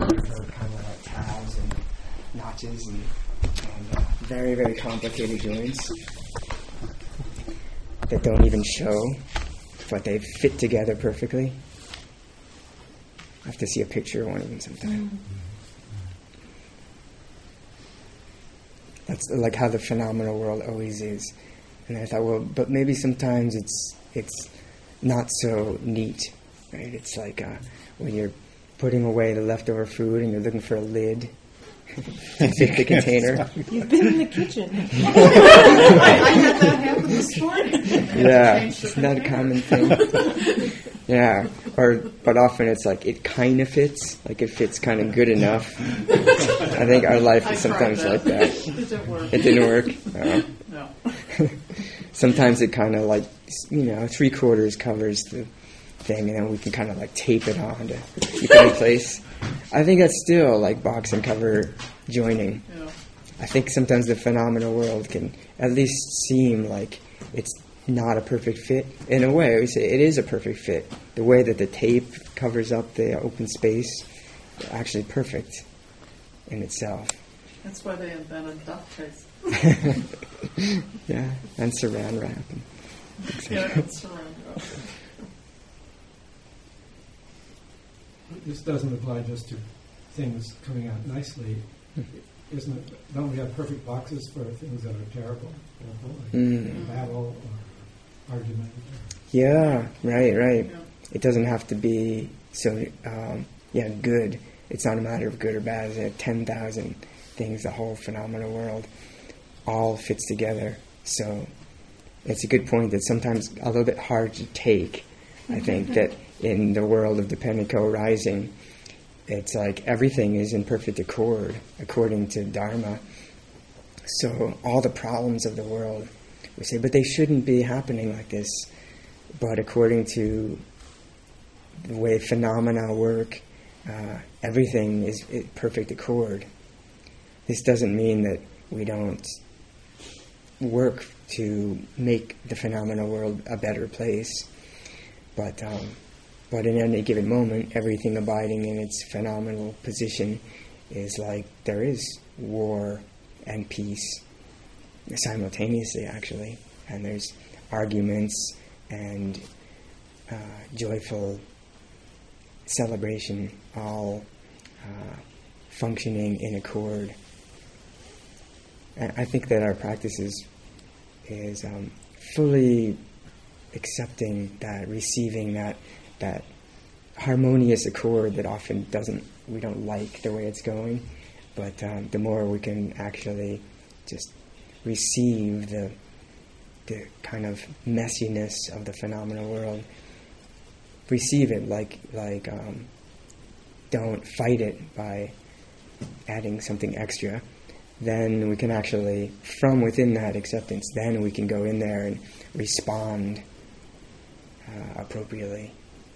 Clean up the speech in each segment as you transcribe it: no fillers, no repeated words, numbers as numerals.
for kind of like tabs and notches and very, very complicated joints that don't even show, but they fit together perfectly. I have to see a picture of one of them sometime. That's like how the phenomenal world always is. And I thought, well, but maybe sometimes it's not so neat, right? It's like when you're putting away the leftover food and you're looking for a lid to fit the container. You've been in the kitchen. I had that happen this morning. Yeah, it's not a common thing. Yeah, but often it's like it kind of fits, like it fits kind of good enough. I think our life is sometimes like that. It didn't work. It didn't work. No. Sometimes it kind of like, 3/4 covers the thing, and then we can kind of like tape it on to keep it in place. I think that's still like box and cover joining. Yeah. I think sometimes the phenomenal world can at least seem like it's not a perfect fit. In a way, we say it is a perfect fit. The way that the tape covers up the open space, actually perfect in itself. That's why they invented duct tape. Yeah, and saran wrap. Yeah, it's saran wrap. This doesn't apply just to things coming out nicely. Isn't it? Don't we have perfect boxes for things that are terrible? Like battle or argument? Yeah, right. Yeah. It doesn't have to be so, good. It's not a matter of good or bad. There are 10,000 things, the whole phenomenal world all fits together. So it's a good point that sometimes a little bit hard to take. I think that in the world of dependent co-arising, it's like everything is in perfect accord according to Dharma. So all the problems of the world, we say, but they shouldn't be happening like this. But according to the way phenomena work, everything is in perfect accord. This doesn't mean that we don't work to make the phenomenal world a better place, but in any given moment, everything abiding in its phenomenal position is like there is war and peace simultaneously, actually, and there's arguments and joyful celebration, all functioning in accord. And I think that our practice is fully accepting that, receiving that harmonious accord that often we don't like the way it's going, but the more we can actually just receive the kind of messiness of the phenomenal world, receive it like don't fight it by adding something extra, then we can actually, from within that acceptance, then we can go in there and respond appropriately.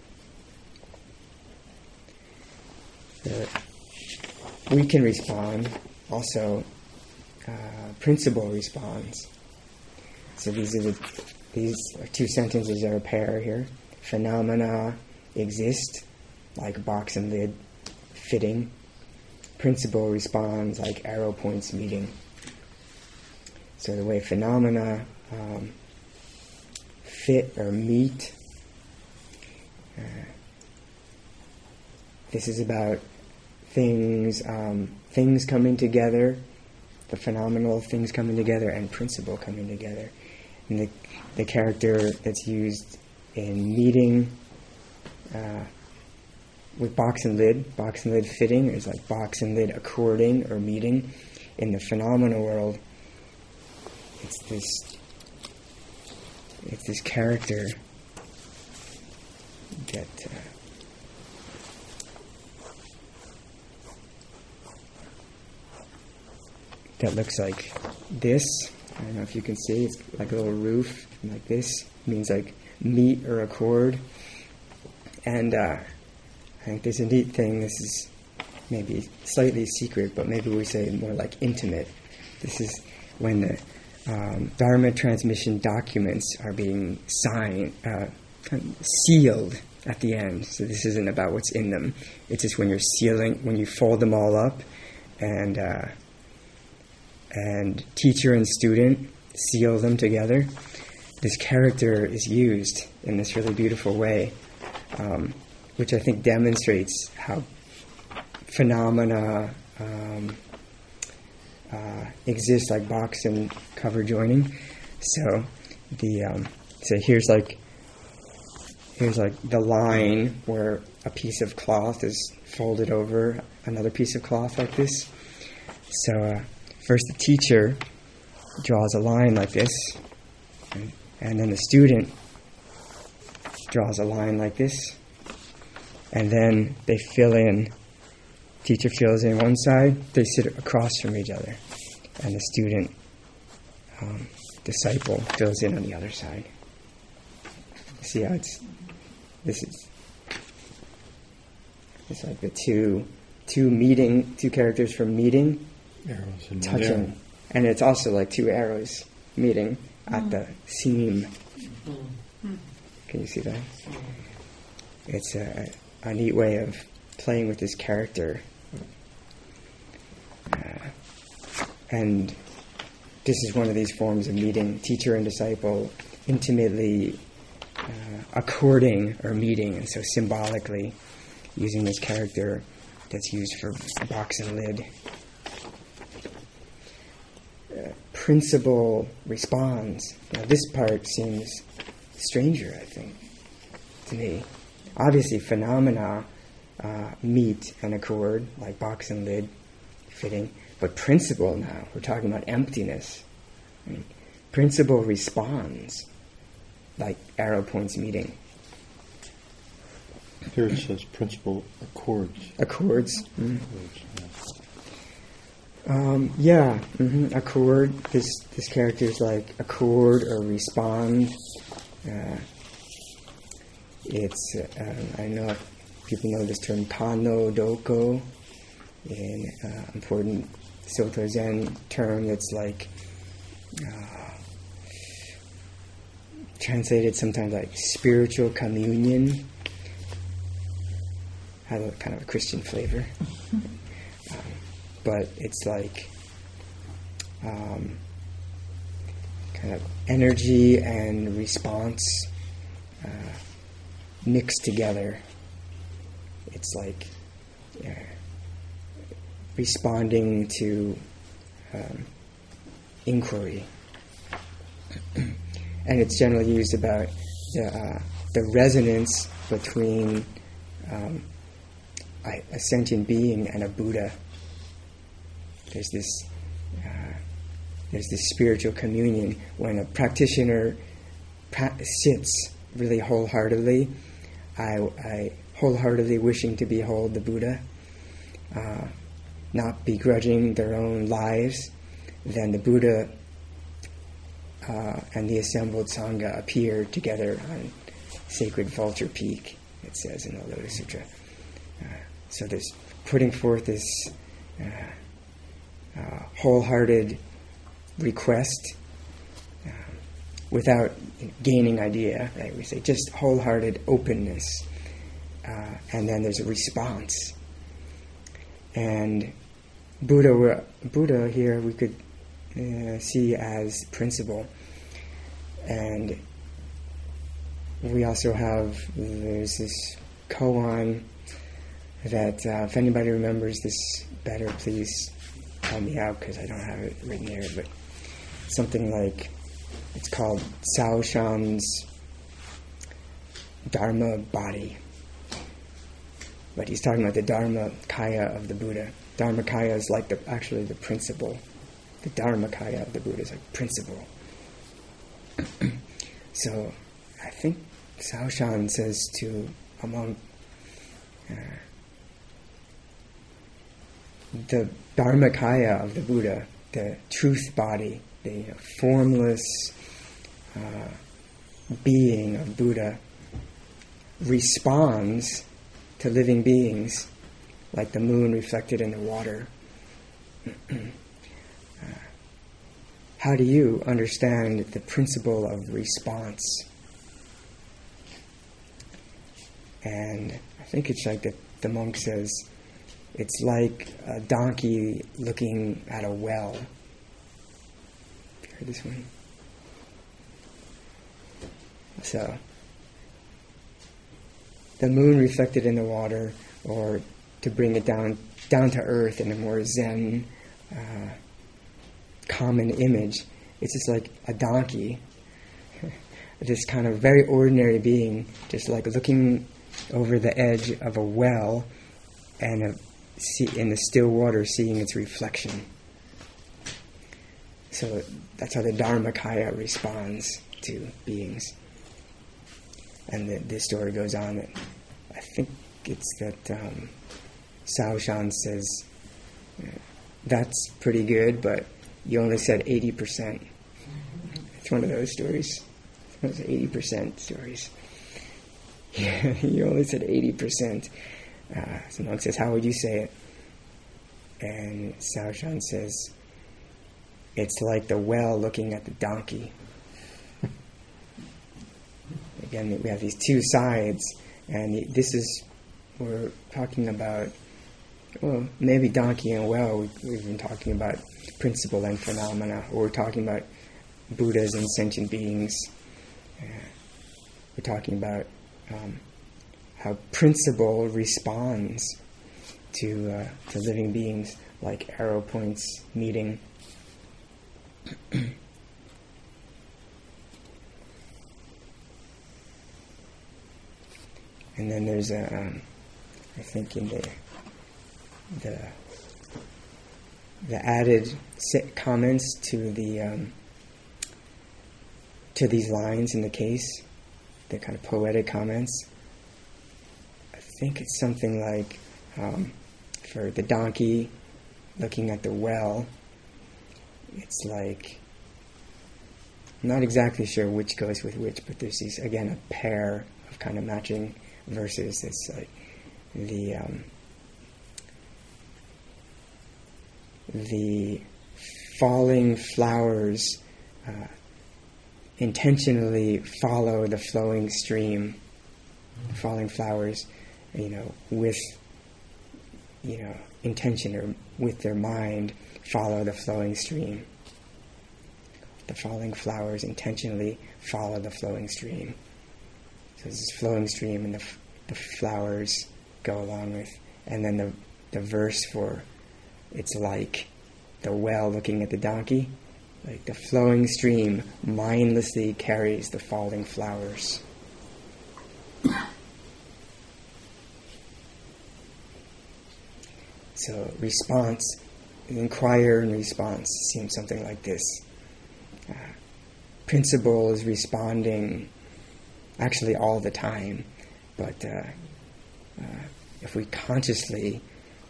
We can respond, also principle responds. So these are two sentences that are a pair here. Phenomena exist, like box and lid fitting. Principle responds like arrow points meeting. So the way phenomena fit or meet, this is about things coming together, the phenomenal things coming together, and principle coming together. And the character that's used in meeting with box and lid fitting is like box and lid according or meeting. In the phenomenal world, it's this character that looks like this. I don't know if you can see. It's like a little roof, and like this means like meet or accord. And I think there's a neat thing. This is maybe slightly secret, but maybe we say more like intimate. This is when the Dharma transmission documents are being signed, sealed at the end. So this isn't about what's in them. It's just when you fold them all up, and teacher and student seal them together. This character is used in this really beautiful way, which I think demonstrates how phenomena exist, like box and cover joining. So here's like the line where a piece of cloth is folded over another piece of cloth like this. So first the teacher draws a line like this, and then the student draws a line like this, and then they fill in. Teacher fills in one side, they sit across from each other, and the student, disciple, fills in on the other side. See how it's like the two characters from meeting, arrows and touching, and it's also like two arrows meeting at the seam. Can you see that? It's a neat way of playing with this character. And this is one of these forms of meeting, teacher and disciple intimately according or meeting, and so symbolically using this character that's used for box and lid. Principle responds. Now this part seems stranger, I think, to me. Obviously phenomena meet and accord, like box and lid fitting. But principle now, we're talking about emptiness. I mean, principle responds, like arrow points meeting. Here it says principle accords. Accords. Yeah. Accord. This character is like accord or respond. It's I know people know this term Tano Doko, an important Soto Zen term that's like translated sometimes like spiritual communion. Has a kind of a Christian flavor, but it's like kind of energy and response mixed together. It's like responding to inquiry, and it's generally used about the resonance between a sentient being and a Buddha. There's this spiritual communion when a practitioner sits really wholeheartedly. I wholeheartedly wishing to behold the Buddha, not begrudging their own lives. Then the Buddha and the assembled Sangha appear together on sacred Vulture Peak, it says in the Lotus Sutra. So there's putting forth this wholehearted request without gaining idea, right? We say just wholehearted openness, and then there's a response. And Buddha here we could see as principle, and we also there's this koan that if anybody remembers this better, please help me out because I don't have it written here, but something like, it's called Cao Shan's Dharma body. But he's talking about the Dharma Kaya of the Buddha. Dharma Kaya is like actually the principle. The Dharma Kaya of the Buddha is like principle. So I think Cao Shan says to among the Dharmakaya of the Buddha, the truth body, the formless being of Buddha, responds to living beings like the moon reflected in the water. How do you understand the principle of response? And I think it's like the monk says, it's like a donkey looking at a well. Have you heard this one? So, the moon reflected in the water, or to bring it down to earth in a more Zen, common image, it's just like a donkey, this kind of very ordinary being, just like looking over the edge of a well and in the still water seeing its reflection. So that's how the Dharmakaya responds to beings. And this story goes on that I think it's that Sao Shan says, that's pretty good, but you only said 80%. It's one of those stories. Those 80% stories. Yeah, you only said 80%. So monk says, how would you say it? And Sao Shan says, it's like the well looking at the donkey. Again, we have these two sides, and this is, we're talking about, well, maybe donkey and well, we've been talking about principle and phenomena, or we're talking about Buddhas and sentient beings. We're talking about how principle responds to living beings, like arrow points meeting. And then there's I think in the added comments to these lines in the case, the kind of poetic comments. I think it's something like, for the donkey looking at the well, it's like, I'm not exactly sure which goes with which, but there's these, again, a pair of kind of matching verses. It's like the falling flowers intentionally follow the flowing stream. Falling flowers, with, intention, or with their mind, follow the flowing stream. The falling flowers intentionally follow the flowing stream. So there's this flowing stream, and the flowers go along with, and then the verse for it's like the well looking at the donkey, like the flowing stream mindlessly carries the falling flowers. So response, inquire and response seems something like this. Principle is responding actually all the time, but if we consciously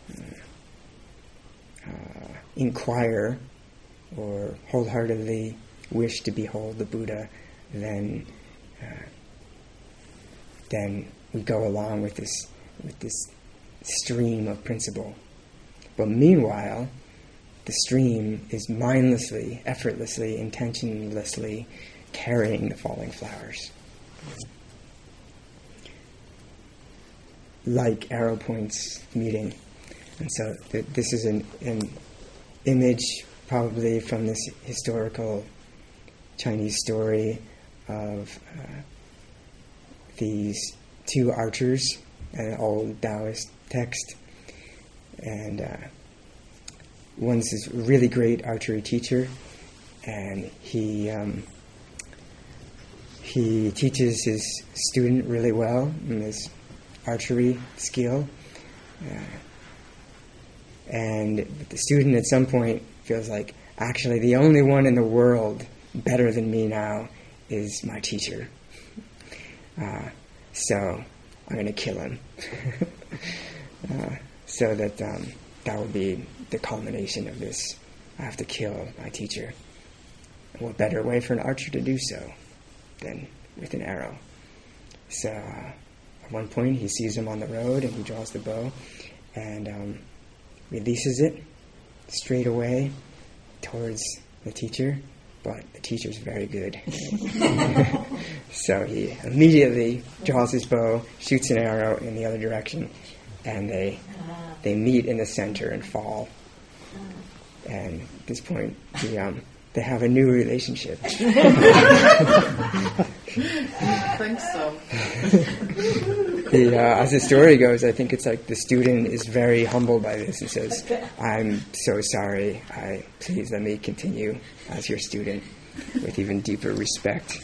inquire or wholeheartedly wish to behold the Buddha, then we go along with this stream of principle. But meanwhile, the stream is mindlessly, effortlessly, intentionlessly carrying the falling flowers. Like arrow points meeting. And so this is an image probably from this historical Chinese story of these two archers, an old Taoist text. And one's this really great archery teacher, and he teaches his student really well in his archery skill. And the student at some point feels like, actually, the only one in the world better than me now is my teacher. So I'm going to kill him. So that that would be the culmination of this. I have to kill my teacher. What better way for an archer to do so than with an arrow? So at one point he sees him on the road, and he draws the bow and releases it straight away towards the teacher, but the teacher's very good. So he immediately draws his bow, shoots an arrow in the other direction, and they meet in the center and fall. And at this point, they have a new relationship. I think so. As the story goes, I think it's like the student is very humbled by this and says, "I'm so sorry. Please let me continue as your student," with even deeper respect.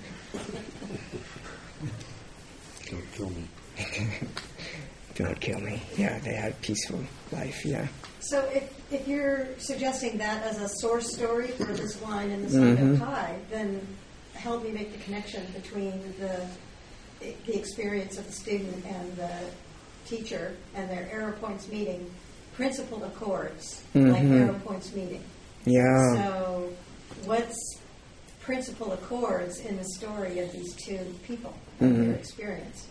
Don't kill me. Don't kill me. Yeah, they had a peaceful life. Yeah. So if you're suggesting that as a source story for this line in the Song of Kai, then help me make the connection between the experience of the student and the teacher and their arrow points meeting, principled accords, like arrow points meeting. Yeah. So what's principal accords in the story of these two people and their experience?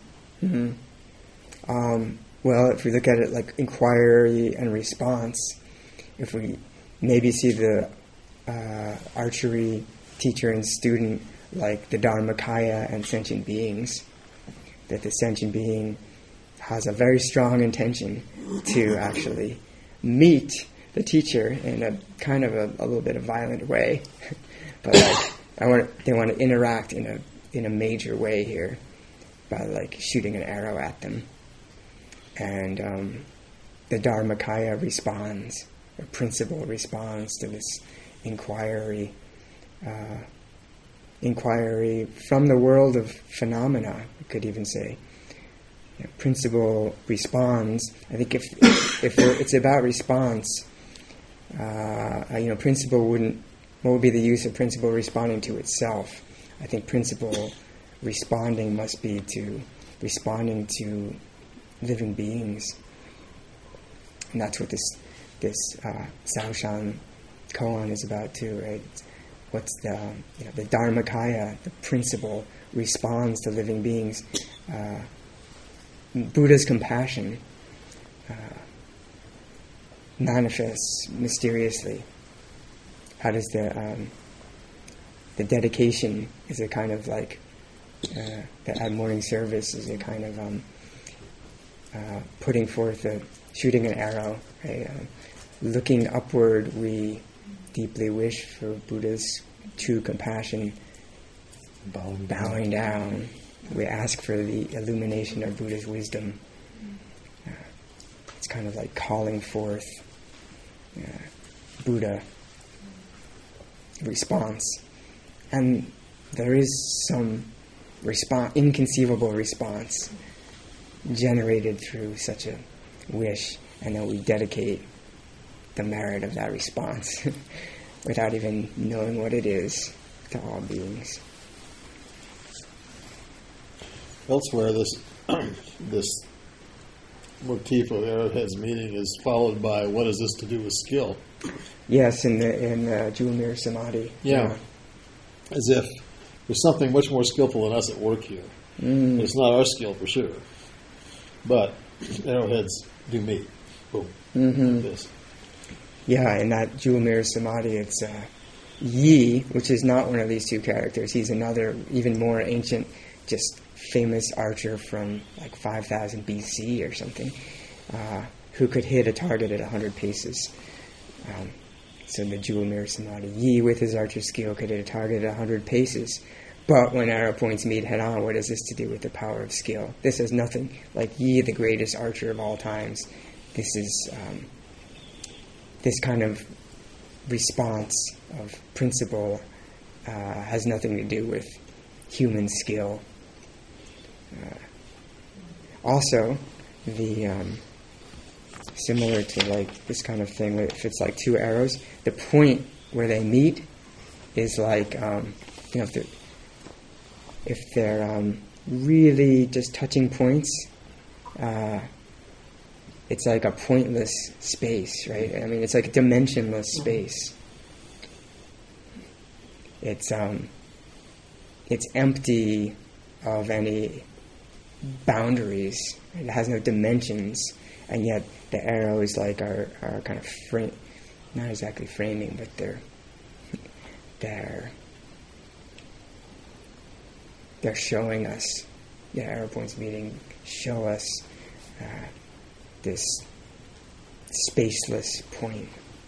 Well, if we look at it like inquiry and response, if we maybe see the archery teacher and student like the Dharmakaya and sentient beings, that the sentient being has a very strong intention to actually meet the teacher in a kind of a little bit of violent way, but like they want to interact in a major way here by like shooting an arrow at them. And the Dharmakaya responds, or principle responds to this inquiry from the world of phenomena, we could even say. Principle responds. I think if it's about response, principle wouldn't. What would be the use of principle responding to itself? I think principle responding must be to responding to living beings, and that's what this Saoshan koan is about too, right? What's the Dharmakaya, the principle responds to living beings. Buddha's compassion manifests mysteriously. How does the dedication is a kind of like at morning service is a kind of putting forth shooting an arrow. Right? Looking upward, we deeply wish for Buddha's true compassion. Bowing down, we ask for the illumination of Buddha's wisdom. It's kind of like calling forth Buddha response. And there is some inconceivable response generated through such a wish, and then we dedicate the merit of that response without even knowing what it is to all beings. Elsewhere, this motif of arrowheads meeting is followed by what is this to do with skill? Yes, in Jewel Mirror Samadhi. Yeah. As if there's something much more skillful than us at work here. It's not our skill for sure, but arrowheads do meet. Boom. Like this. Yeah, in that Jewel Mirror Samadhi, it's Yi, which is not one of these two characters. He's another, even more ancient, just famous archer from like 5,000 BC or something, who could hit a target at 100 paces. So the Jewel Mirror Samadhi, Yi with his archer skill could hit a target at 100 paces. But when arrow points meet head on, what has this to do with the power of skill? This has nothing, like Yi, the greatest archer of all times, this is this kind of response of principle has nothing to do with human skill. Also, the similar to like this kind of thing, if it's like two arrows, the point where they meet is like if they're really just touching points, it's like a pointless space, right? I mean, it's like a dimensionless space. It's empty of any boundaries. It has no dimensions, and yet the arrows like are kind of not exactly framing, but they're showing us, the arrow points meeting show us this spaceless point.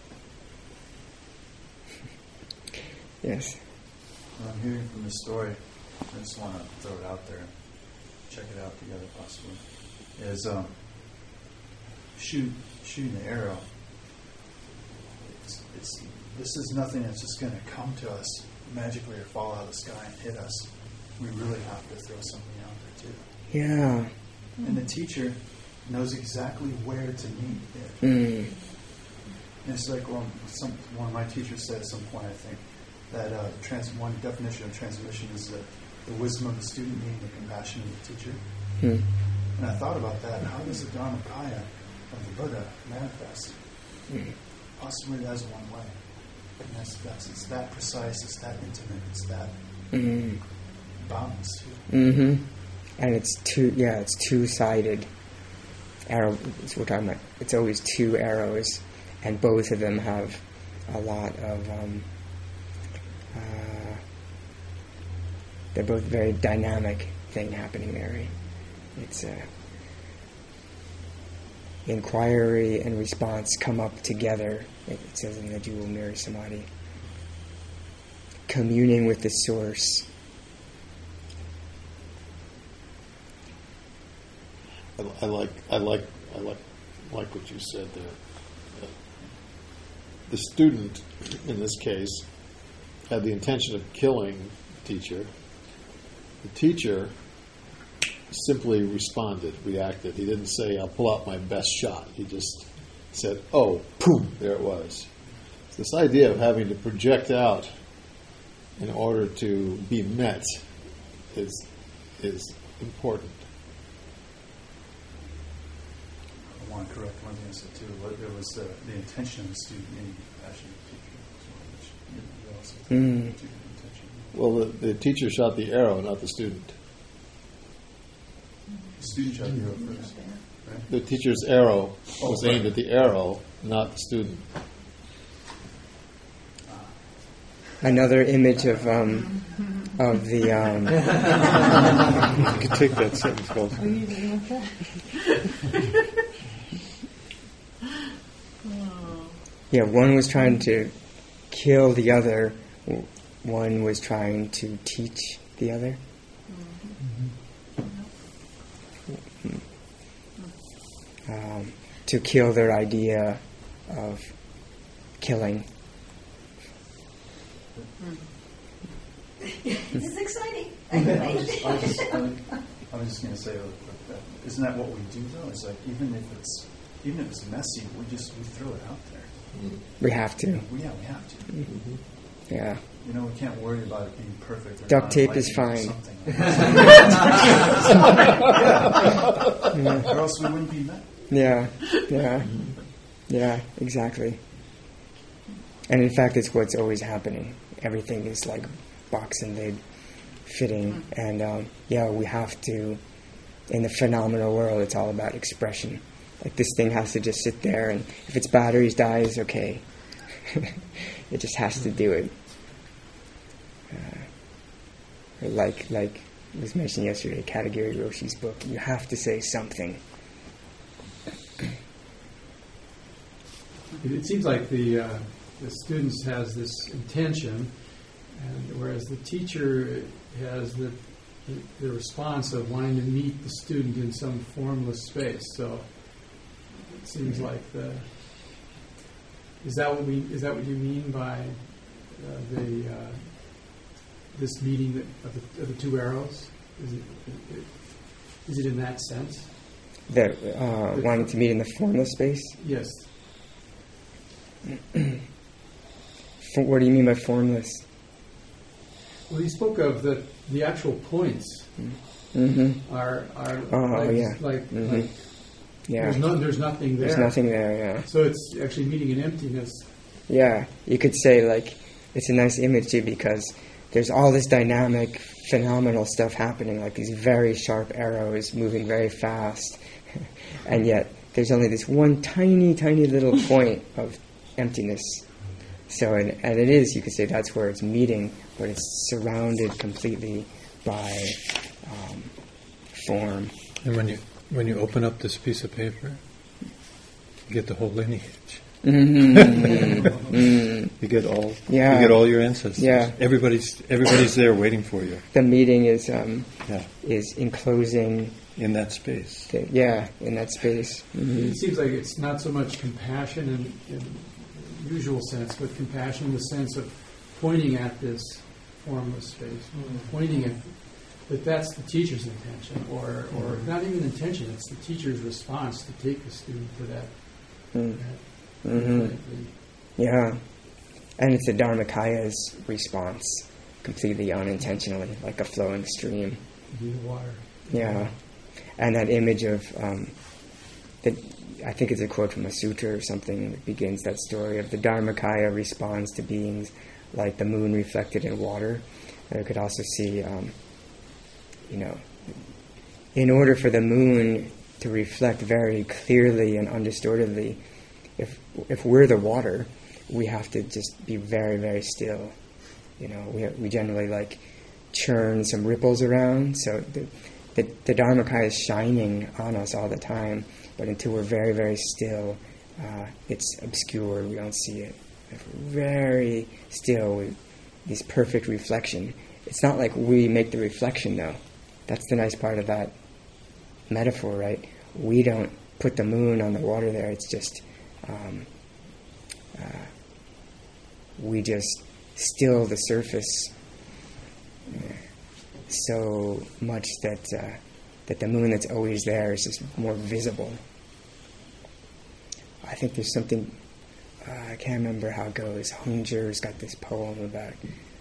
Yes. What I'm hearing from this story, I just want to throw it out there, check it out together possibly, is shooting the arrow. This is nothing that's just going to come to us magically or fall out of the sky and hit us. We really have to throw something out there too. Yeah. And the teacher knows exactly where to meet it. Mm. And it's like one of my teachers said at some point, I think, that one definition of transmission is the wisdom of the student meeting the compassion of the teacher. Mm. And I thought about that. How does the Dharmakaya of the Buddha manifest? Mm. Possibly that's one way. And it's that precise, it's that intimate, it's that boundless too. Mm-hmm. And it's two-sided arrow. It's what we're talking about. It's always two arrows, and both of them have a lot of. They're both very dynamic thing happening there. Right? It's inquiry and response come up together. It says in the dual mirror samadhi. Communing with the source. I like what you said there. The student, in this case, had the intention of killing the teacher. The teacher simply responded, reacted. He didn't say, "I'll pull out my best shot." He just said, "Oh, boom, there it was." So this idea of having to project out in order to be met is important. I want to correct one thing I said too. It was the intention of the student meeting the compassion of the teacher. Which intention. Well, the teacher shot the arrow, not the student. The student shot the arrow first, right? The teacher's arrow was aimed at the arrow, not the student. Another image of the. You could take that sentence also. Yeah, one was trying to kill the other. One was trying to teach the other. To kill their idea of killing. This is exciting. I was just going to say, isn't that what we do though? It's like even if it's messy, we throw it out there. We have to. We have to. Mm-hmm. Yeah. You know, we can't worry about it being perfect. Or duct tape is fine. Or else we wouldn't be met. Yeah, exactly. And in fact, it's what's always happening. Everything is like box and lid fitting. And we have to, in the phenomenal world, it's all about expression. Like this thing has to just sit there, and if its batteries dies, okay. It just has to do it. Like was mentioned yesterday, Katagiri Roshi's book, you have to say something. It seems like the students has this intention, and whereas the teacher has the response of wanting to meet the student in some formless space. So it seems like is that what you mean by this meeting of the two arrows? Is it in that sense? That wanting to meet in the formless space? Yes. What do you mean by formless? Well, he spoke of the actual points are like there's nothing there. There's nothing there, yeah. So it's actually meeting in emptiness. Yeah, you could say like it's a nice image too because there's all this dynamic, phenomenal stuff happening, like these very sharp arrows moving very fast, and yet there's only this one tiny, tiny little point of emptiness. So, and it is, you could say that's where it's meeting, but it's surrounded completely by form. And when you open up this piece of paper, you get the whole lineage. Mm-hmm. You get all. Yeah. You get all your ancestors. Yeah. Everybody's there waiting for you. The meeting is Yeah. is enclosing. In that space. In that space. Mm-hmm. It seems like it's not so much compassion in the usual sense, but compassion in the sense of pointing at this formless space, pointing at that that's the teacher's intention, or not even intention, it's the teacher's response to take the student to that. Yeah. And it's the Dharmakaya's response, completely unintentionally, like a flowing stream. The water. Yeah. And that image of, I think it's a quote from a sutra or something that begins that story of the Dharmakaya responds to beings like the moon reflected in water. And you could also see, in order for the moon to reflect very clearly and undistortedly, if we're the water, we have to just be very, very still. We generally like churn some ripples around, so the Dharmakaya is shining on us all the time, but until we're very, very still, it's obscured, we don't see it. If we're very still with this perfect reflection, it's not like we make the reflection, though. That's the nice part of that metaphor, right? We don't put the moon on the water there, it's just we just still the surface so much that the moon that's always there is just more visible. I think there's something, I can't remember how it goes. Hongzhi's got this poem about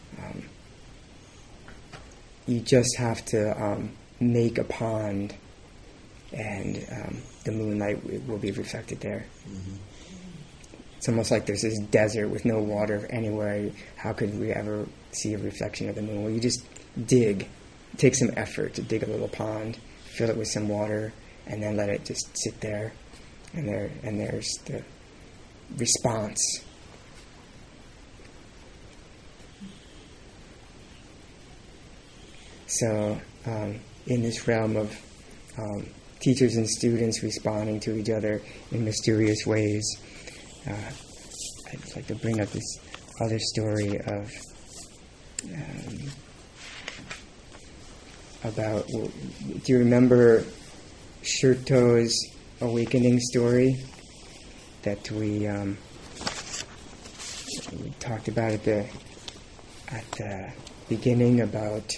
you just have to make a pond and the moonlight will be reflected there. Mm-hmm. It's almost like there's this desert with no water anywhere. How could we ever see a reflection of the moon? Well, you just dig. It takes some effort to dig a little pond, fill it with some water, and then let it just sit there. And there's the response. So, in this realm of teachers and students responding to each other in mysterious ways, I'd like to bring up this other story of about. Do you remember Shurto's awakening story that we talked about at the beginning about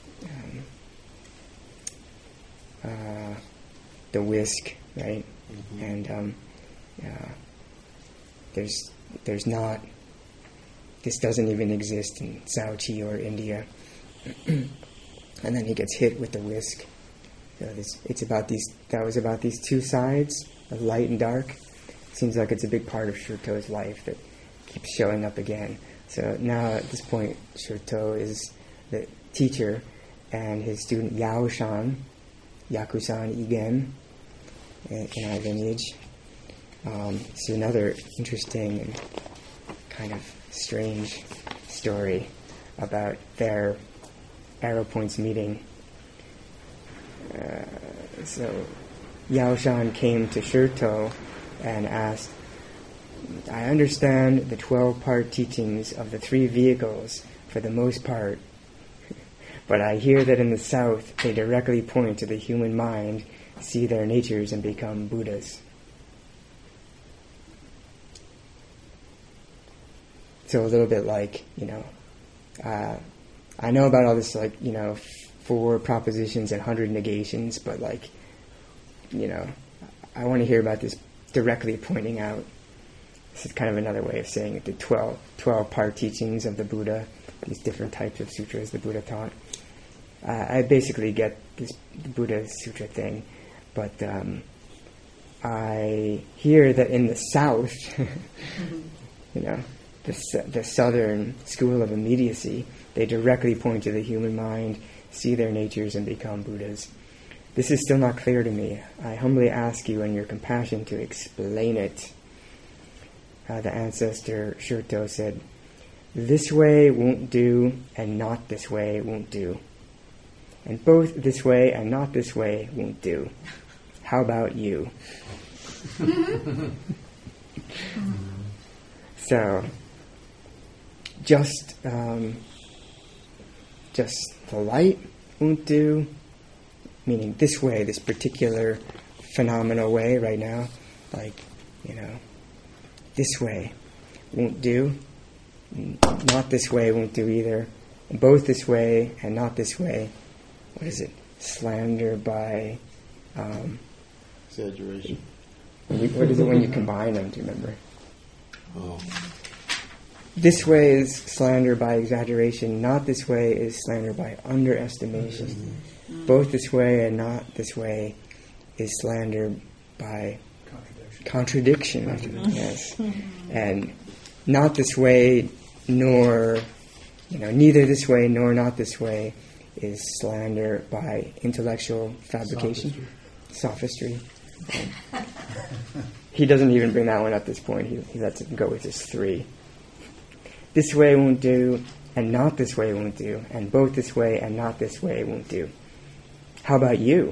the whisk, right? Mm-hmm. And there's not. This doesn't even exist in Sauchi or India. And then he gets hit with the whisk. So it's about these. That was about these two sides of light and dark. Seems like it's a big part of Shurto's life that keeps showing up again. So now at this point, Shurto is the teacher, and his student Yaoshan, Yakusan Igen, in our lineage. It's another interesting and kind of strange story about their arrow points meeting. So Yaoshan came to Shurto and asked, I understand the 12-part teachings of the 3 vehicles for the most part, but I hear that in the South they directly point to the human mind, see their natures, and become Buddhas. So a little bit like, I know about all this, 4 propositions and 100 negations, but I want to hear about this directly pointing out. This is kind of another way of saying it, the 12-part teachings of the Buddha, these different types of sutras the Buddha taught. I basically get this Buddha sutra thing, but I hear that in the South, the Southern school of immediacy, they directly point to the human mind, see their natures, and become Buddhas. This is still not clear to me. I humbly ask you in your compassion to explain it. the ancestor Shurto said, "This way won't do, and not this way won't do. And both this way and not this way won't do. How about you?" So, just the light won't do, meaning this way, this particular phenomenal way right now, like, this way won't do, not this way won't do either, and both this way and not this way, what is it, slander by, Exaggeration. what is it when you combine them, do you remember? Oh. This way is slander by exaggeration, not this way is slander by underestimation. Mm-hmm. Both this way and not this way is slander by contradiction. Yes. And not this way nor, neither this way nor not this way is slander by intellectual fabrication. Sophistry. He doesn't even bring that one up at this point. He lets it go with his 3. This way won't do, and not this way won't do, and both this way and not this way won't do. How about you?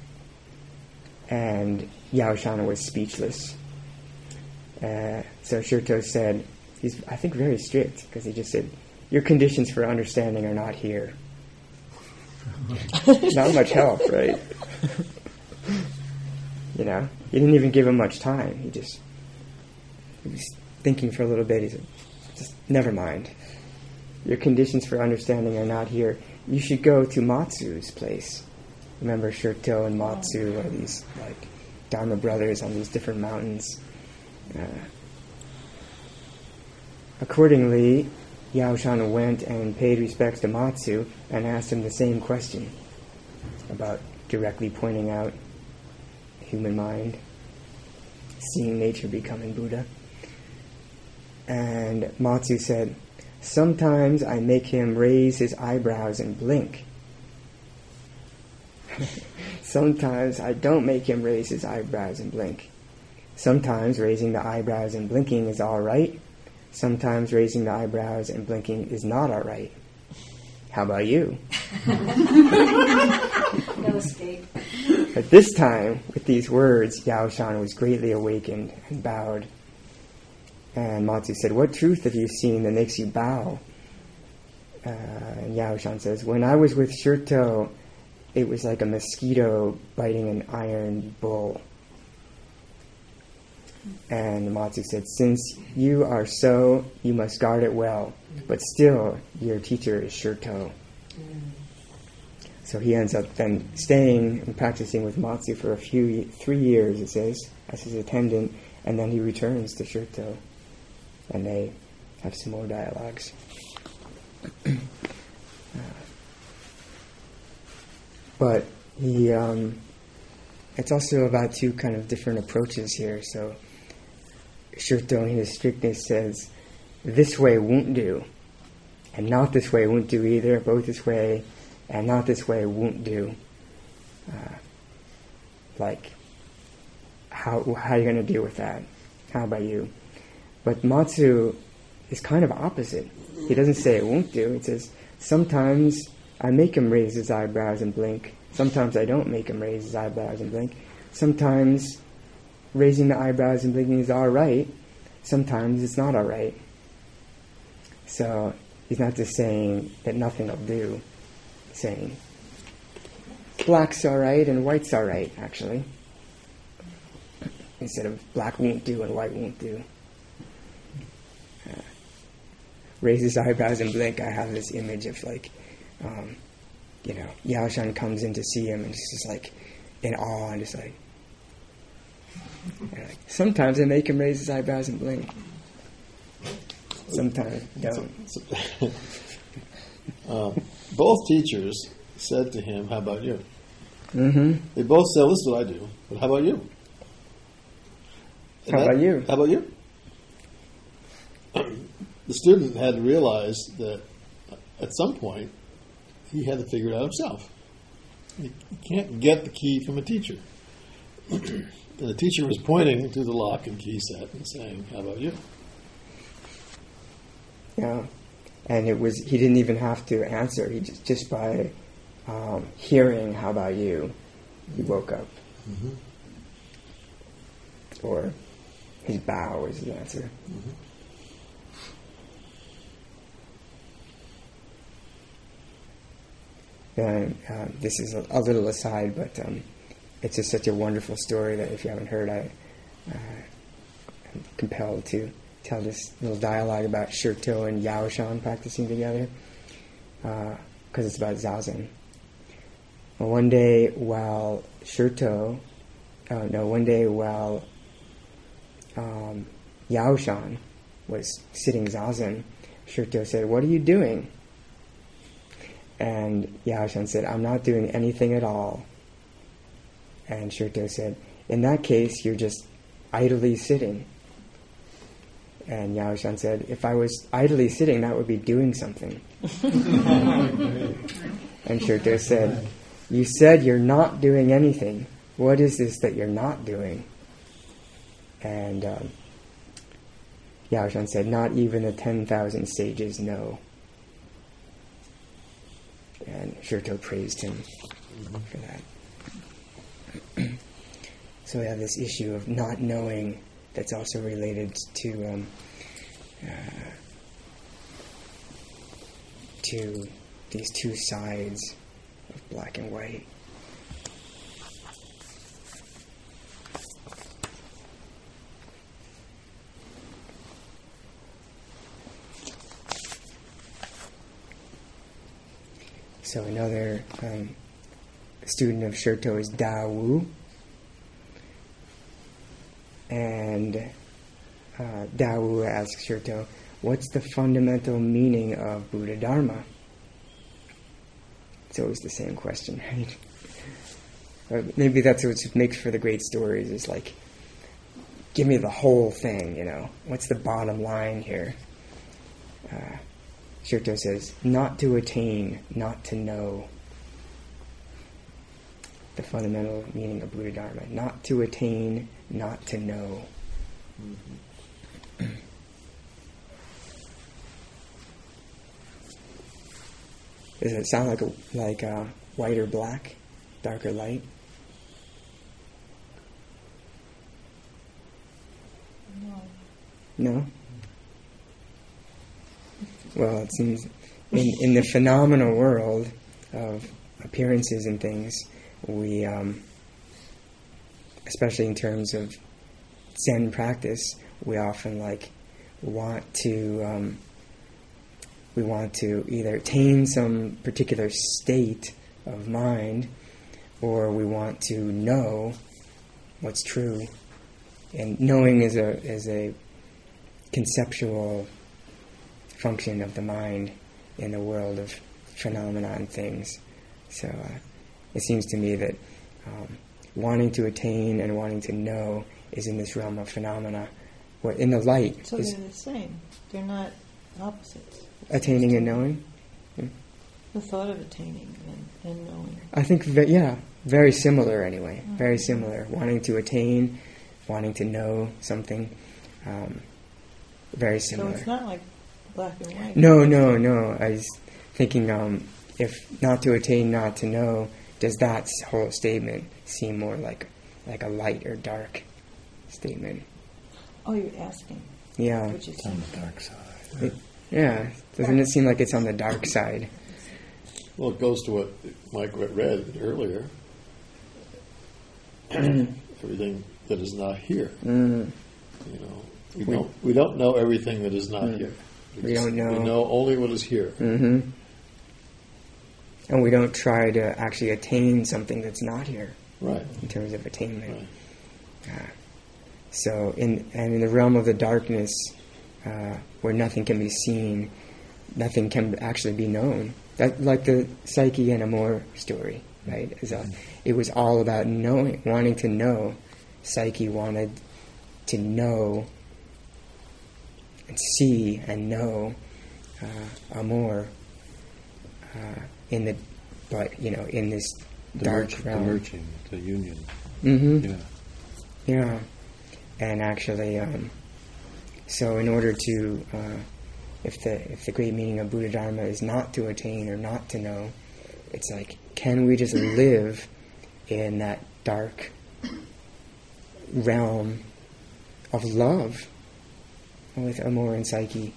And Yao Shan was speechless. So Shurto said, he's, I think, very strict, because he just said, your conditions for understanding are not here. Not much help, right? He didn't even give him much time. He was thinking for a little bit. He said, just never mind. Your conditions for understanding are not here. You should go to Matsu's place. Remember, Shurto and Matsu are these Dharma brothers on these different mountains. Accordingly, Yao Shan went and paid respects to Matsu and asked him the same question about directly pointing out human mind, seeing nature becoming Buddha. And Matsu said, sometimes I make him raise his eyebrows and blink. Sometimes I don't make him raise his eyebrows and blink. Sometimes raising the eyebrows and blinking is all right. Sometimes raising the eyebrows and blinking is not all right. How about you? No escape. At this time, with these words, Yao Shan was greatly awakened and bowed. And Matsu said, what truth have you seen that makes you bow? And Yao Shan says, when I was with Shurto, it was like a mosquito biting an iron bull. And Matsu said, since you are so, you must guard it well. But still, your teacher is Shurto. So he ends up then staying and practicing with Matsu for 3 years, it says, as his attendant, and then he returns to Shurto, and they have some more dialogues. But he, it's also about 2 kind of different approaches here. So Shurto in his strictness says, this way won't do, and not this way won't do either, both this way and not this way won't do. How are you going to deal with that? How about you? But Matsu is kind of opposite. He doesn't say it won't do. It says, sometimes I make him raise his eyebrows and blink. Sometimes I don't make him raise his eyebrows and blink. Sometimes raising the eyebrows and blinking is all right. Sometimes it's not all right. So he's not just saying that nothing will do. He's saying black's all right and white's all right, actually. Instead of black won't do and white won't do. Raise his eyebrows and blink. I have this image of Yao Shan comes in to see him and he's just in awe and just sometimes I make him raise his eyebrows and blink. Sometimes don't. Both teachers said to him, how about you? Mm-hmm. They both said, this is what I do, but how about you? How about you? How about you? The student had to realize that at some point he had to figure it out himself. You can't get the key from a teacher. And the teacher was pointing to the lock and key set and saying, how about you? Yeah, and he didn't even have to answer. He just by hearing "How about you," he woke up. Mm-hmm. Or his bow was the answer. Mm-hmm. This is a little aside, but it's just such a wonderful story that if you haven't heard, I'm compelled to tell this little dialogue about Shirto and Yaoshan practicing together, because it's about Zazen. Well, one day while Yaoshan was sitting Zazen, Shirto said, "What are you doing?" And Yaoshan said, "I'm not doing anything at all." And Shirto said, "In that case, you're just idly sitting." And Yaoshan said, "If I was idly sitting, that would be doing something." And Shirto said, "You said you're not doing anything. What is this that you're not doing?" And Yaoshan said, "Not even the 10,000 sages know." And Shirto praised him for that. So we have this issue of not knowing that's also related to these two sides of black and white. So another student of Shirto is Da Wu. And Da Wu asks Shirto, "What's the fundamental meaning of Buddha Dharma?" It's always the same question, right? Or maybe that's what makes for the great stories, is like, give me the whole thing, What's the bottom line here? Shirto says, "Not to attain, not to know." The fundamental meaning of Buddha Dharma. Not to attain, not to know. Mm-hmm. Does it sound like white or black? Dark or light? No. No? Well, it seems in the phenomenal world of appearances and things, we, especially in terms of Zen practice, we often want to either attain some particular state of mind, or we want to know what's true. And knowing is a conceptual function of the mind in the world of phenomena and things. So it seems to me that wanting to attain and wanting to know is in this realm of phenomena. What in the light So is they're the same. They're not opposites. attaining and knowing. The thought of attaining and knowing. I think, very similar anyway. Mm-hmm. Very similar. Wanting to attain, wanting to know something. Very similar. So it's not like black and white. No. I was thinking, if not to attain, not to know, does that whole statement seem more like a light or dark statement? Oh, you're asking. Yeah. Which is It's on the dark side. Doesn't it seem like it's on the dark side? Well, it goes to what Mike read earlier. Everything that is not here. Mm. We don't know everything that is not here. We don't know. We know only what is here. Mm-hmm. And we don't try to actually attain something that's not here. Right. In terms of attainment. Right. So in the realm of the darkness, where nothing can be seen, nothing can actually be known. That, like the Psyche and Amor story, right? It was all about knowing, wanting to know. Psyche wanted to know and see and know Amor in this dark realm. The merging, the union. Mm-hmm. Yeah. And actually, so in order to if the great meaning of Buddha Dharma is not to attain or not to know, it's like, can we just live in that dark realm of love with Amor and Psyche?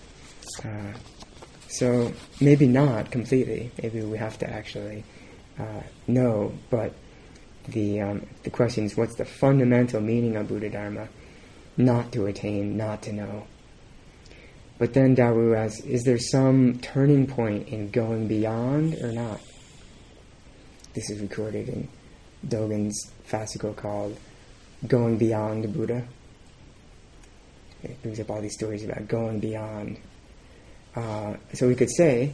So maybe not completely. Maybe we have to actually know. But the question is, what's the fundamental meaning of Buddha Dharma? Not to attain, not to know. But then Dawu asks, is there some turning point in going beyond or not? This is recorded in Dogen's fascicle called Going Beyond the Buddha. It brings up all these stories about going beyond. So we could say,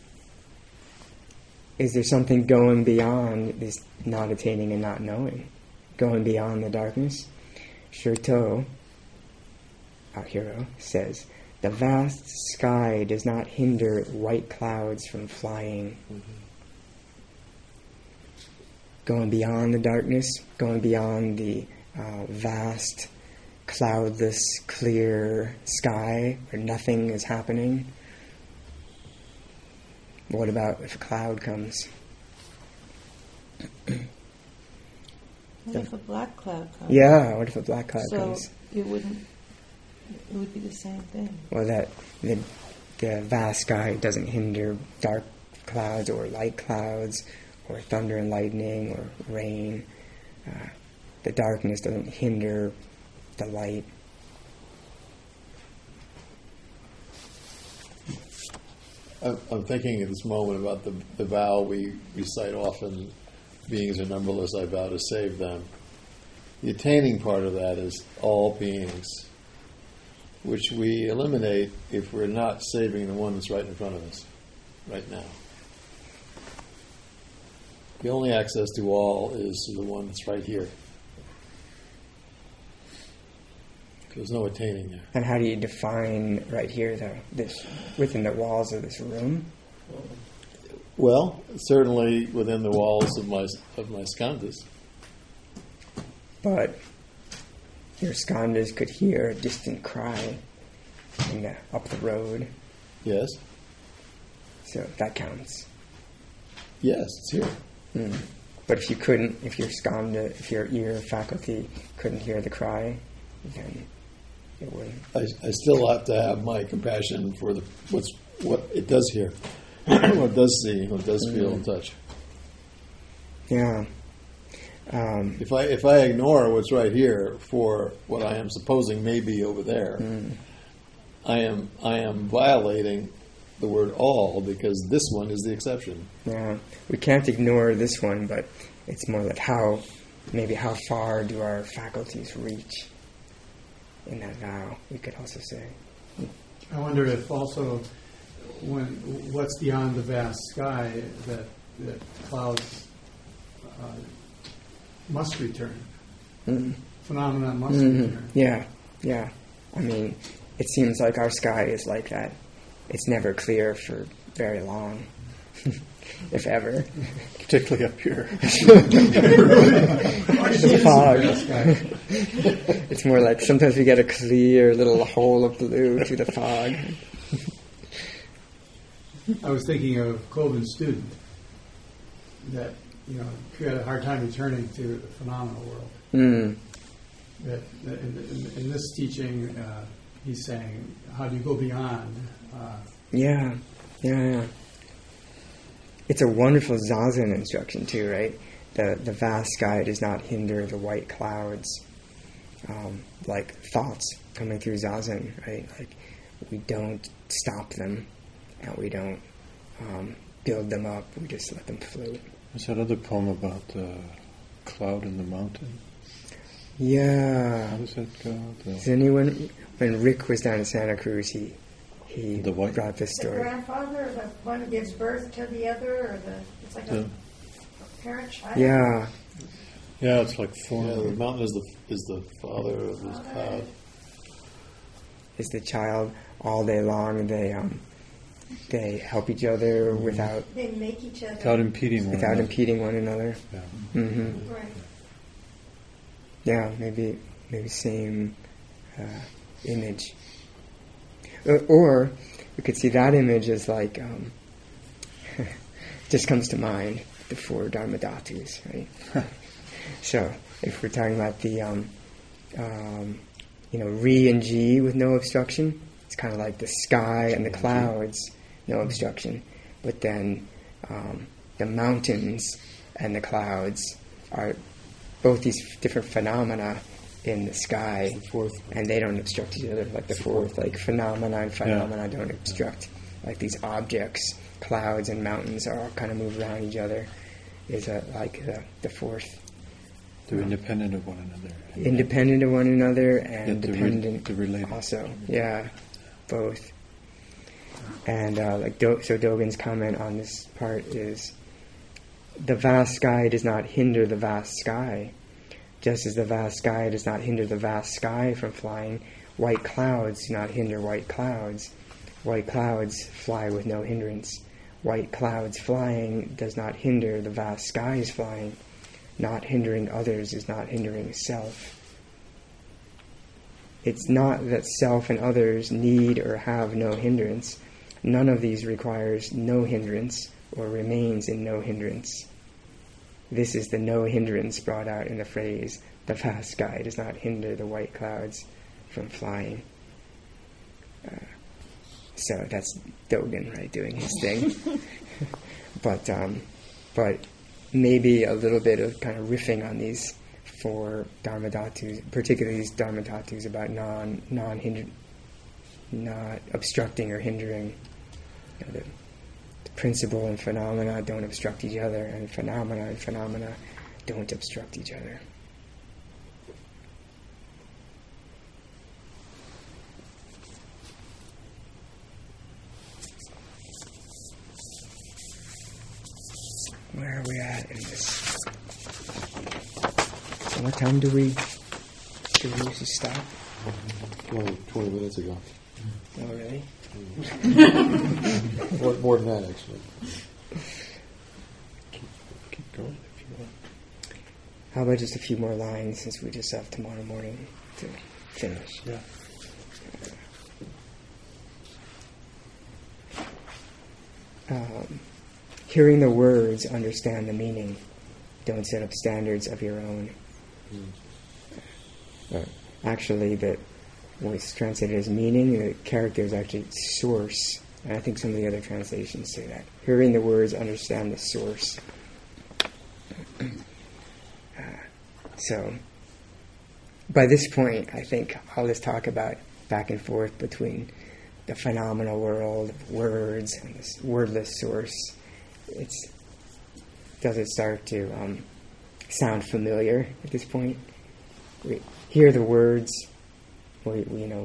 is there something going beyond this not attaining and not knowing? Going beyond the darkness? Shurto, our hero, says, the vast sky does not hinder white clouds from flying. Going beyond the darkness, going beyond the vast, cloudless, clear sky where nothing is happening. What about if a cloud comes? What if a black cloud comes? Yeah, what if a black cloud So comes? it would be the same thing. Well, that the vast sky doesn't hinder dark clouds or light clouds or thunder and lightning or rain. The darkness doesn't hinder the light. I'm thinking at this moment about the vow we recite often, beings are numberless, I vow to save them. The attaining part of that is all beings, which we eliminate if we're not saving the one that's right in front of us, right now. The only access to all is the one that's right here. There's no attaining there. And how do you define right here, though, this within the walls of this room? Well, certainly within the walls of my skandhas. But your skandhas could hear a distant cry up the road, Yes. so that counts. Yes, it's here. But if you couldn't, if your ear faculty couldn't hear the cry, then it wouldn't. I still have to have my compassion for what it does hear, what it does see, what it does feel and touch. Yeah. If I ignore what's right here for what I am supposing may be over there, I am violating the word all, because this one is the exception. Yeah. We can't ignore this one, but it's more like how far do our faculties reach in that vow, we could also say. I wonder if also what's beyond the vast sky that clouds must return. Phenomena must return. Yeah. I mean, it seems like our sky is like that. It's never clear for very long, if ever. Particularly up here. The fog. It's more like sometimes we get a clear little hole of blue through the fog. I was thinking of Coben's student that who had a hard time returning to the phenomenal world. That in this teaching, he's saying, how do you go beyond? Yeah. It's a wonderful zazen instruction too, right? The vast sky does not hinder the white clouds, like thoughts coming through zazen, right? Like we don't stop them, and we don't build them up. We just let them float. There's that other poem about the cloud in the mountain. Yeah. How does that go? Does anyone, when Rick was down in Santa Cruz, he The what? brought this The story. grandfather, or the one who gives birth to the other, or it's like a parent-child. Yeah. Yeah, it's like four. Yeah, the mountain is the father of this cloud. Is the child all day long? They help each other without They make each other. Without impeding one another. impeding one another. Yeah. Mm-hmm. Right. Yeah, maybe same image. Or we could see that image as like, just comes to mind, the four Dharma Dhatus, right? So if we're talking about the, Ri and Ji with no obstruction, it's kind of like the sky and the clouds, no obstruction. But then the mountains and the clouds are both these different phenomena in the sky, and they don't obstruct each other. Like the fourth, like phenomena and phenomena don't obstruct. Like these objects, clouds and mountains are all kind of move around each other. Is like the fourth. They're independent of one another. Independent of one another and dependent related. Also. Yeah, both. And so Dogen's comment on this part is, the vast sky does not hinder the vast sky. Just as the vast sky does not hinder the vast sky from flying, white clouds do not hinder white clouds. White clouds fly with no hindrance. White clouds flying does not hinder the vast skies flying. Not hindering others is not hindering self. It's not that self and others need or have no hindrance. None of these requires no hindrance or remains in no hindrance. This is the no hindrance brought out in the phrase, the vast sky does not hinder the white clouds from flying. So that's Dogen, right, doing his thing. But maybe a little bit of kind of riffing on these four Dharma Dhatus, particularly these Dharma Dhatus about not obstructing or hindering. The principle and phenomena don't obstruct each other, and phenomena don't obstruct each other. Where are we at in this? So what time do we usually stop? 20 minutes ago. Oh, really? More than that, actually. Keep going if you want. How about just a few more lines, since we just have tomorrow morning to finish? Yeah. Hearing the words, understand the meaning. Don't set up standards of your own. Actually, that what's translated as meaning, the character is actually source. And I think some of the other translations say that. Hearing the words, understand the source. So, by this point, I think all this talk about back and forth between the phenomenal world, words, and this wordless source, does it start to sound familiar at this point? We hear the words, we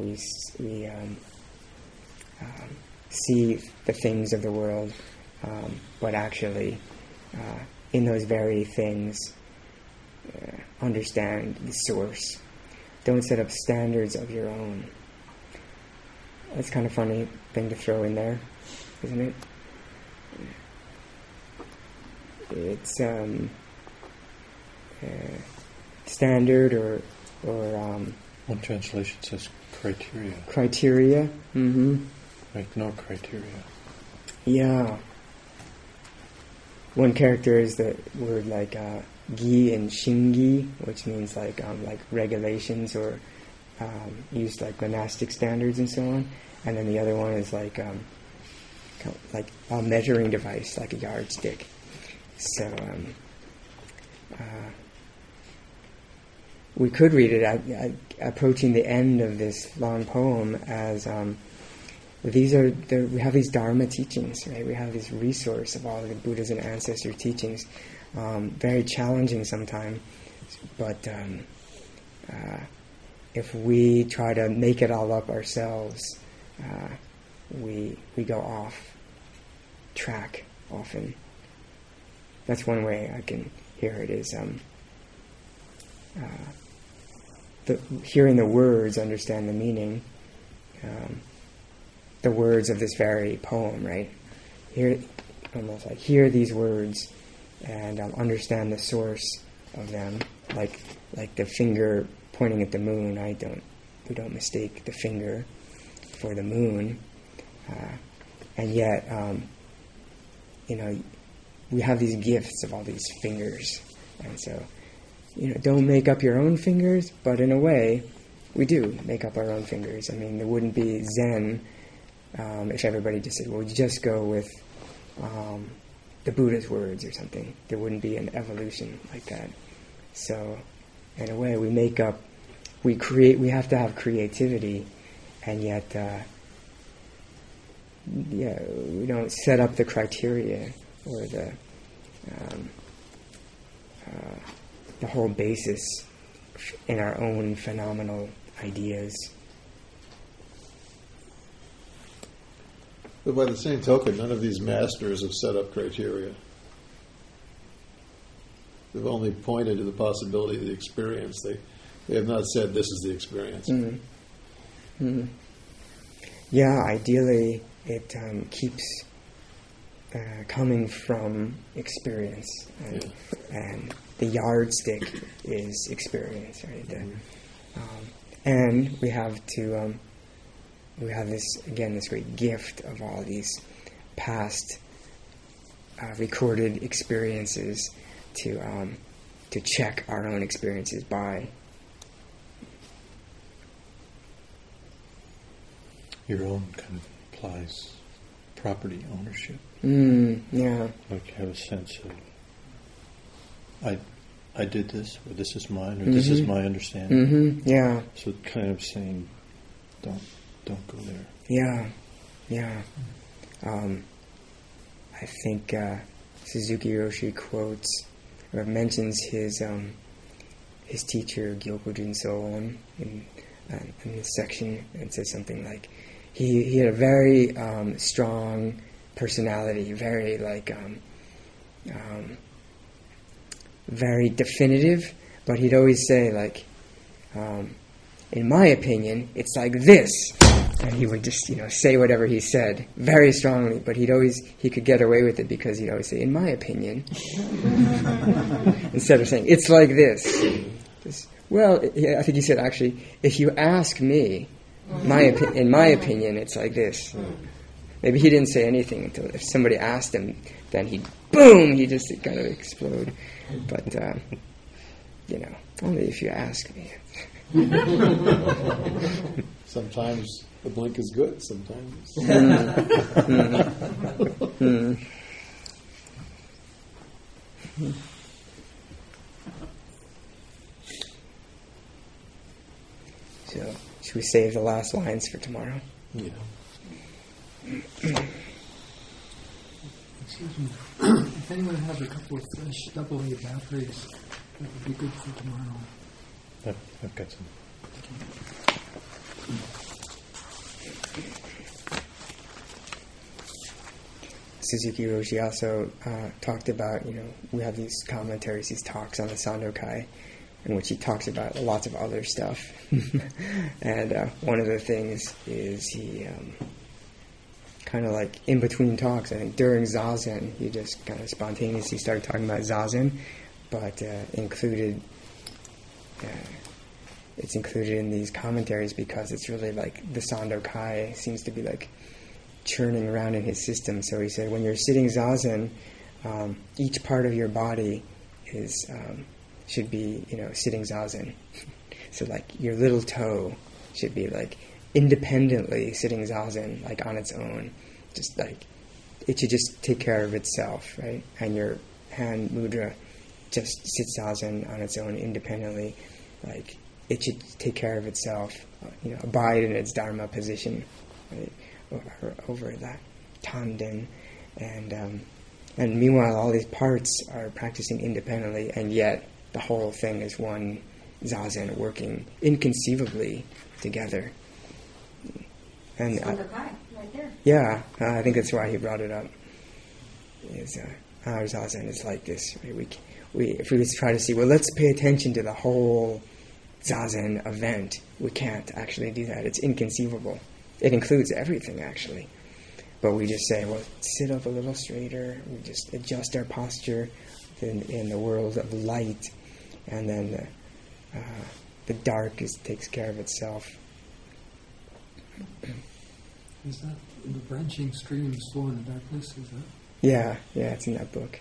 see the things of the world, but actually, in those very things, understand the source. Don't set up standards of your own. That's kind of a funny thing to throw in there, isn't it? It's standard or one translation says criteria. Criteria. Mm-hmm. Like no criteria. Yeah. One character is the word like gi and shingi, which means like regulations or used like monastic standards and so on. And then the other one is like a measuring device, like a yardstick. So we could read it approaching the end of this long poem as we have these Dharma teachings, right? We have this resource of all of the Buddhas and ancestor teachings, very challenging sometimes, but if we try to make it all up ourselves, we go off track often. That's one way I can hear it is hearing the words, understand the meaning. The words of this very poem, right? Hear these words and understand the source of them, like the finger pointing at the moon. We don't mistake the finger for the moon. and yet, we have these gifts of all these fingers, and so, don't make up your own fingers, but in a way, we do make up our own fingers. I mean, there wouldn't be Zen if everybody just said, well, you just go with the Buddha's words or something. There wouldn't be an evolution like that. So, in a way, we have to have creativity, and yet, we don't set up the criteria or the whole basis in our own phenomenal ideas. But by the same token, none of these masters have set up criteria. They've only pointed to the possibility of the experience. They have not said this is the experience. Mm-hmm. Mm-hmm. Yeah, ideally it keeps coming from experience, and the yardstick is experience, right? And we have this great gift of all these past recorded experiences to check our own experiences by. Your own kind of implies property ownership. Yeah. Like you have a sense of, I did this, or this is mine, or this is my understanding. Mm-hmm. Yeah. So kind of saying, don't go there. Yeah. Yeah. I think Suzuki Roshi quotes or mentions his teacher Gyokujin Soon in this section, and says something like, he had a very strong personality, very very definitive, but he'd always say in my opinion, it's like this. And he would just, say whatever he said very strongly, but he could get away with it because he'd always say, in my opinion, instead of saying, it's like this. Well, I think he said, actually, if you ask me, in my opinion, it's like this. Maybe he didn't say anything until if somebody asked him, then he'd just kind of explode. But, only if you ask me. Sometimes the blink is good, sometimes. So, should we save the last lines for tomorrow? Yeah. Excuse me. If anyone has a couple of fresh AA batteries, that would be good for tomorrow. I've got some. Suzuki Roshi also talked about, we have these commentaries, these talks on the Sandokai, in which he talks about lots of other stuff. And one of the things is he, kind of like in between talks, I think during Zazen, he just kind of spontaneously started talking about Zazen, but it's included in these commentaries because it's really like the Sandokai seems to be like churning around in his system. So he said, when you're sitting Zazen, each part of your body should be, sitting Zazen. So like your little toe should be like independently sitting Zazen, like on its own. Just like, it should just take care of itself, right? And your hand mudra just sits Zazen on its own independently. Like, it should take care of itself, abide in its Dharma position, right? Over that tanden, and meanwhile all these parts are practicing independently, and yet the whole thing is one Zazen working inconceivably together. And Sandokai, right there. Yeah, I think that's why he brought it up. Our Zazen is like this. Right? If we try to see, well, let's pay attention to the whole Zazen event, we can't actually do that. It's inconceivable. It includes everything, actually. But we just say, well, sit up a little straighter. We just adjust our posture in the world of light. And then the dark takes care of itself. Is that the branching streams flow in the dark place? Is that? Yeah, it's in that book.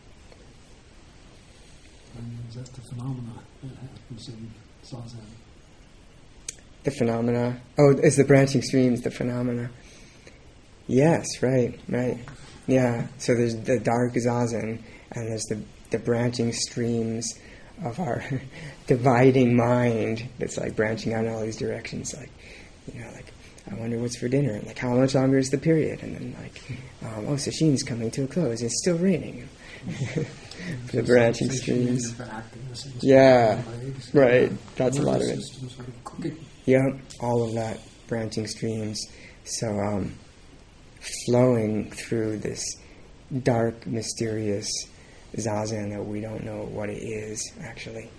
And is that the phenomena that happens in Zazen? The phenomena. Oh, is the branching streams the phenomena? Yes, right. Yeah, so there's the dark Zazen, and there's the branching streams of our dividing mind that's like branching out in all these directions. Like, like, I wonder what's for dinner, and like, how much longer is the period? And then like, sashin's coming to a close. It's still raining. The branching streams. Yeah, right. That's a lot of it. Yep, all of that, branching streams. So flowing through this dark, mysterious Zazen that we don't know what it is, actually.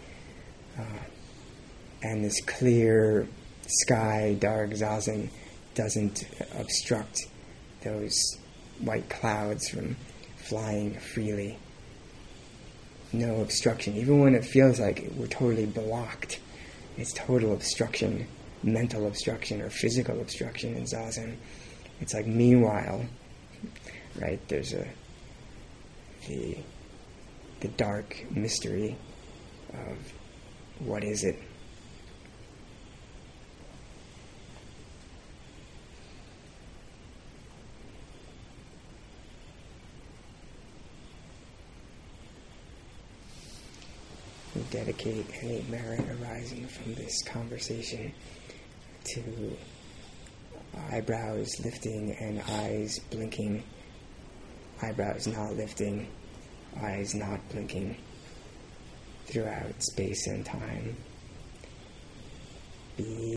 And this clear sky, dark Zazen doesn't obstruct those white clouds from flying freely. No obstruction. Even when it feels like we're totally blocked, it's total obstruction, mental obstruction or physical obstruction in Zazen. It's like, meanwhile, right, there's the dark mystery of what is it. We dedicate any merit arising from this conversation to eyebrows lifting and eyes blinking, eyebrows not lifting, eyes not blinking throughout space and time. Be